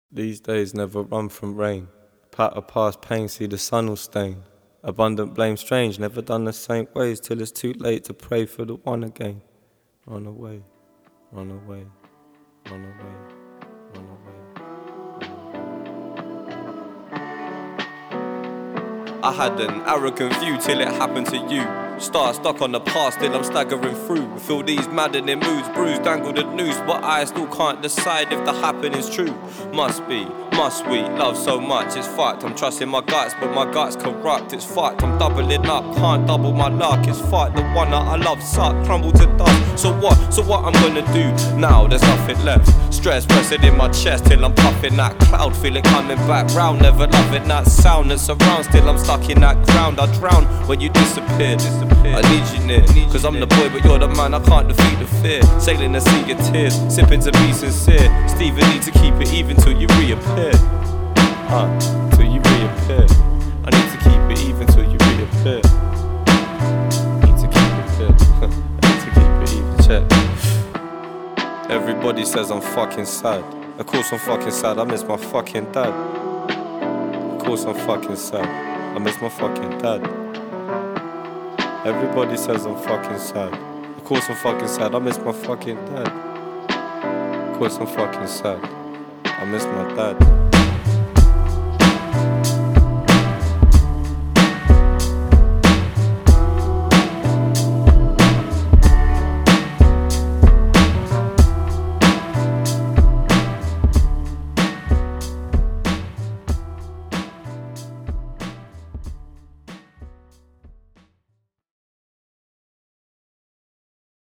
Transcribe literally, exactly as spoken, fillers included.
These days never run from rain. Patter past pain, see the sun will stain. Abundant blame strange, never done the same ways till it's too late to pray for the one again. Run away, run away, run away, run away. I had an arrogant view till it happened to you. Star stuck on the past, still I'm staggering through. Feel these maddening moods, bruised, dangled and noose, but I still can't decide if the happening's true. Must be, must we, love so much, it's fucked. I'm trusting my guts, but my guts corrupt, it's fucked. I'm doubling up, can't double my luck, it's fucked. The one that I love sucked, crumbled to dust. So what, so what I'm gonna do now, there's nothing left. Stress rested in my chest till I'm puffing that cloud, feeling coming back round. Never loving that sound that surrounds, still I'm stuck in that ground. I drown when you disappear, disappear. I need you near, cause I'm the boy but you're the man, I can't defeat the fear. Sailing the sea of tears, sipping to be sincere. Stephen need to keep it even till you reappear. Uh, till you reappear. I need to keep it even till you reappear. Need to keep it fair. Need to keep it even, check. Everybody says I'm fucking sad. Of course I'm fucking sad, I miss my fucking dad. Of course I'm fucking sad, I miss my fucking dad. Everybody says I'm fucking sad. Of course I'm fucking sad, I miss my fucking dad. Of course I'm fucking sad, I miss my dad.